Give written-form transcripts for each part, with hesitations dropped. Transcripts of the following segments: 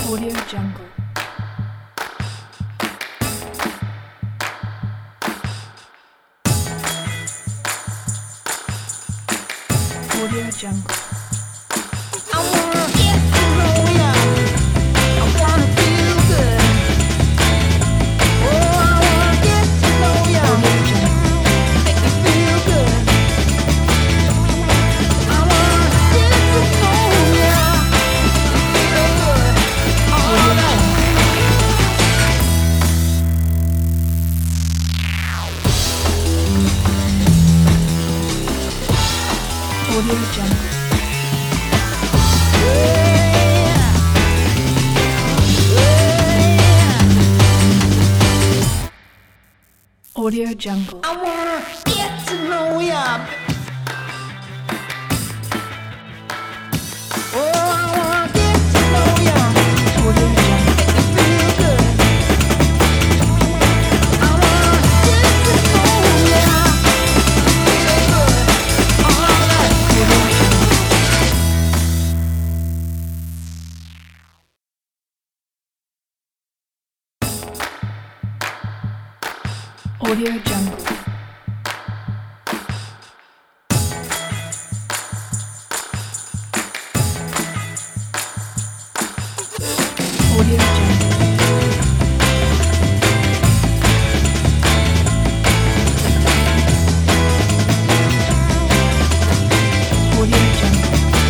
Audio Jungle. Audio Jungle. I wanna get to know ya. I wanna feel good. Oh, I wanna get to know ya. Make me feel good. I wanna get to know ya. Feel good. All that. Audio Jungle. Audio Jungle. I wanna get to know ya. Oh, I wanna get to know ya. Audio Jungle. Make me feel good. I wanna get to know ya. Feel good. All that. Audio Jungle. Audio Jungle. Audio Jungle.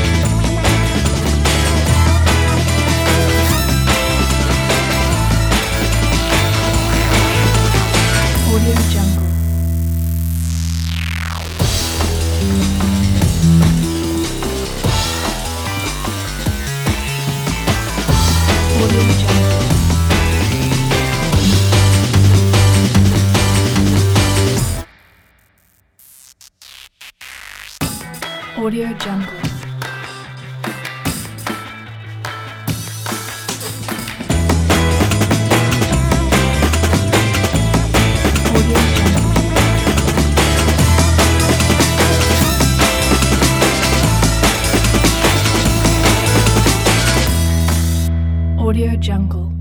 Audio Jungle. Audio Jungle. Audio Jungle. Audio Jungle. Audio Jungle.